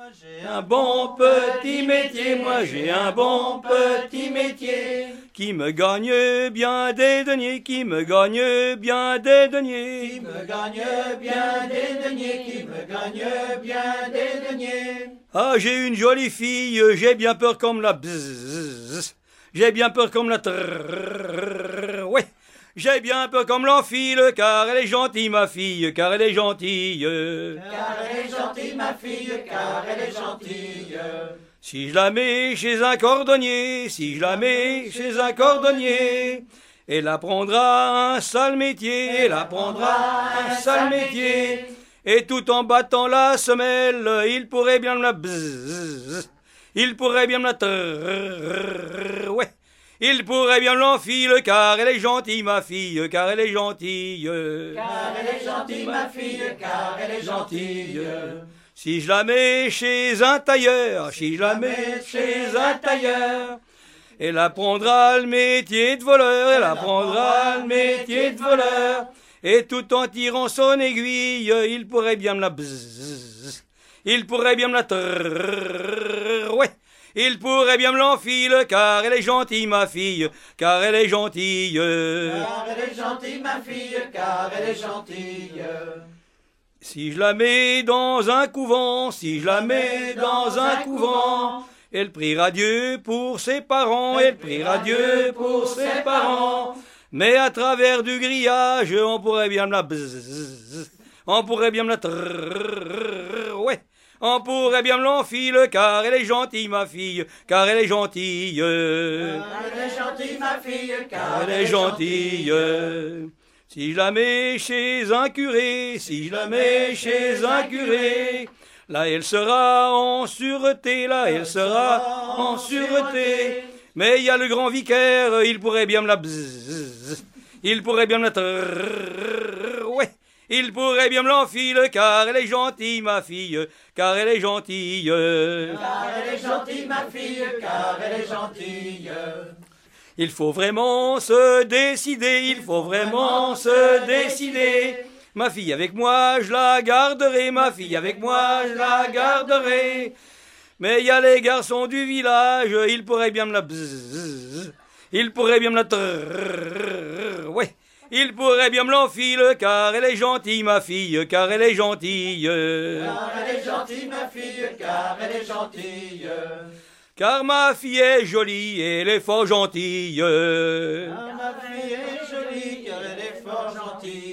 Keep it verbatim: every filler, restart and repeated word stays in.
J'ai un bon petit métier, moi j'ai un bon petit métier, qui me gagne bien des deniers, qui me gagne bien des deniers, qui me gagne bien des deniers, qui me gagne bien des deniers. Ah, j'ai une jolie fille, j'ai bien peur comme la bzzz, j'ai bien peur comme la trrrr, ouais. J'ai bien peur comme l'enfile, car elle est gentille, ma fille, car elle est gentille. Car elle est gentille, ma fille, car elle est gentille. Si je la mets chez un cordonnier, si je la mets chez un cordonnier, elle apprendra un sale métier, elle apprendra un sale métier. Et tout en battant la semelle, il pourrait bien me la bzzz, il pourrait bien me la trrrr, ouais. Il pourrait bien l'enfiler, car elle est gentille, ma fille, car elle est gentille. Car elle est gentille, ma fille, car elle est gentille. Si je la mets chez un tailleur, si je la mets chez un tailleur, elle apprendra le métier de voleur, elle apprendra le métier de voleur. Et tout en tirant son aiguille, il pourrait bien me la bzzz, il pourrait bien me la trrrr, ouais. Il pourrait bien me l'enfiler, car elle est gentille, ma fille, car elle est gentille. Car elle est gentille, ma fille, car elle est gentille. Si je la mets dans un couvent, si je la mets dans un couvent, elle priera Dieu pour ses parents, elle priera Dieu pour ses parents. Mais à travers du grillage, on pourrait bien me la bzzz, on pourrait bien me la trrrr, ouais. On pourrait bien me l'enfiler, car elle est gentille, ma fille, car elle est gentille. Car elle est gentille, ma fille, car elle est gentille. Si je la mets chez un curé, si je la mets chez un curé, là elle sera en sûreté, là elle sera en sûreté. Mais il y a le grand vicaire, il pourrait bien me la bzzz, il pourrait bien me la trrrr, ouais. Il pourrait bien me l'enfiler, car elle est gentille, ma fille, car elle est gentille. Car elle est gentille, ma fille, car elle est gentille. Il faut vraiment se décider, il faut vraiment se décider. Ma fille avec moi, je la garderai, ma fille avec moi, je la garderai. Mais il y a les garçons du village, ils pourraient bien me la bzzz, ils pourraient bien me la trrrr, ouais. Il pourrait bien me l'enfiler, car elle est gentille, ma fille, car elle est gentille. Car elle est gentille, ma fille, car elle est gentille. Car ma fille est jolie, et elle est fort gentille. Car ma fille est jolie, car elle est fort gentille.